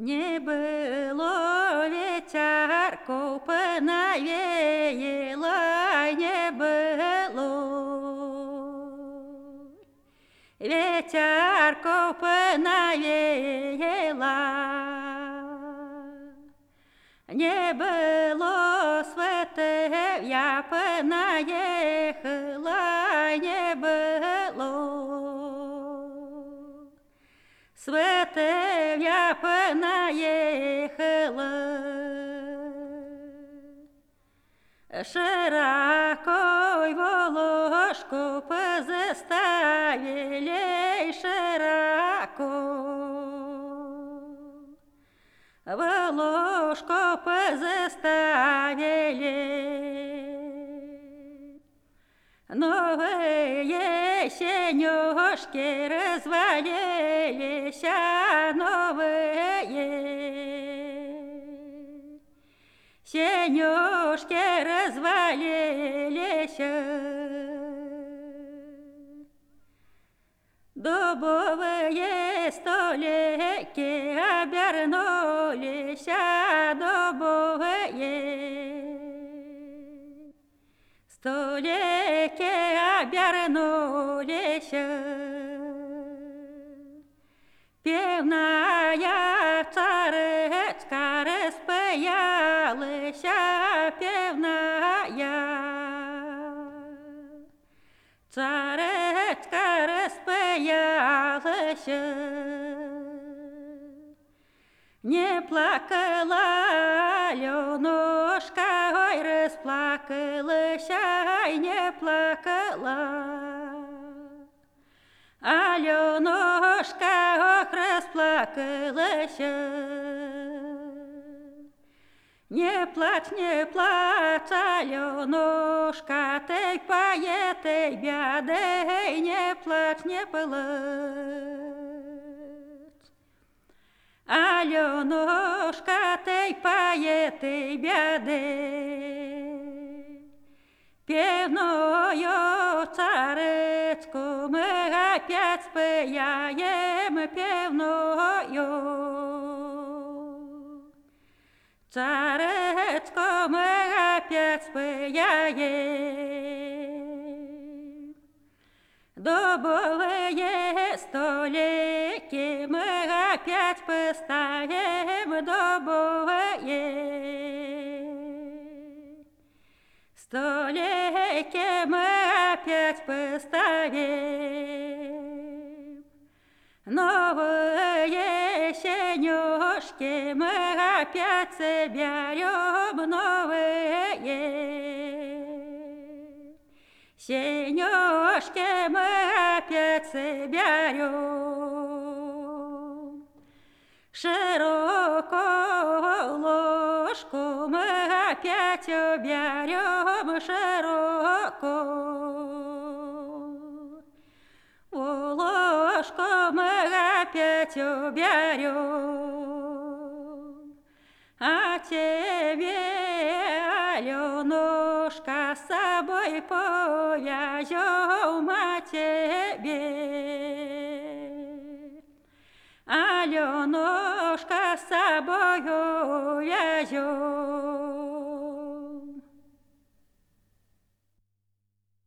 Не было ветерков, навеяло, не было ветерков, навеяло, не было светов, я понаехала, не было светов, я понаехала. Широкой волошку позаставили, широко волошку позаставили. Новые сенюшки развалились, новые сенюшки развалились. Дубовые столики обернулись, дубовые столики обернулись. Певная царицка распаялась, певная царицка распаялась. Не плакала Аленушка, ой, расплакалась, ай, не плакала Аленушка, ох, расплакалась. Не плачь, Аленушка, ты поет, ты беды, не плачь, не плачь. Аленушка, ты поет, ты беды. Певную царицку мы опять спаяем, певную царицку мы опять спаяем. Дубовые столики мы опять поставим, дубовые столики мы опять поставим. Новые сенюшки мы опять соберем, новые сенюшки мы опять соберем. Широкую ложку мы опять уберем, широкую ложку мы опять уберем. А тебе, Аленушка, с собой повяжем, а тебе, Аленушка, с собою вяжем.